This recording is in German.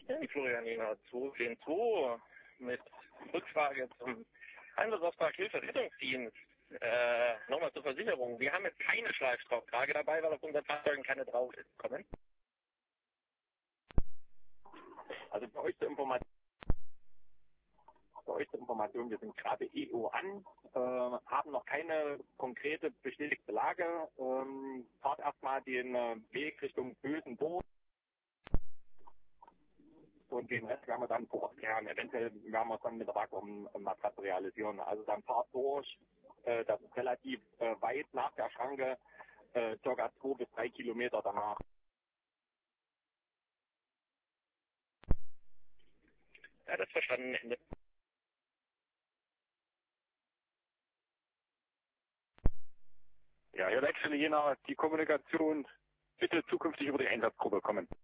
Ja, die Florianina 242 mit Rückfrage zum Einsatzaustrag Hilferettungsdienst. Nochmal zur Versicherung. Wir haben jetzt keine Schleifstrauchtrage dabei, weil auf unseren Fahrzeugen keine drauf ist. Kommen. Also für euch zur Information, wir sind gerade EO an, haben noch keine konkrete bestätigte Lage, fahrt erstmal den Weg Richtung Bösen durch und den Rest werden wir dann vor Ort klären. Eventuell werden wir es dann mit der Vakuummatratze realisieren. Also dann fahrt durch, das ist relativ weit nach der Schranke, ca. 2 bis 3 Kilometer danach. Ja, das verstanden. Ende. Ja, hier Leitstelle Jena, die Kommunikation bitte zukünftig über die Einsatzgruppe kommen.